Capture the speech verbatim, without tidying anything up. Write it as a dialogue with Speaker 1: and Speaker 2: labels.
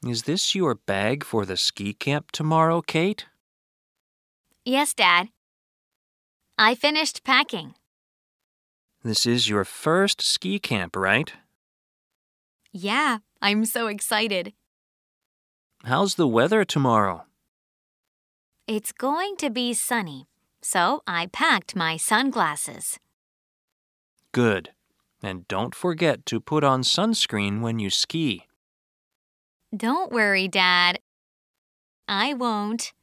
Speaker 1: Is this your bag for the ski camp tomorrow, Kate?
Speaker 2: Yes, Dad. I finished packing.
Speaker 1: This is your first ski camp, right?
Speaker 2: Yeah, I'm so excited.
Speaker 1: How's the weather tomorrow?
Speaker 2: It's going to be sunny, so I packed my sunglasses.
Speaker 1: Good. And don't forget to put on sunscreen when you ski.
Speaker 2: Don't worry, Dad. I won't.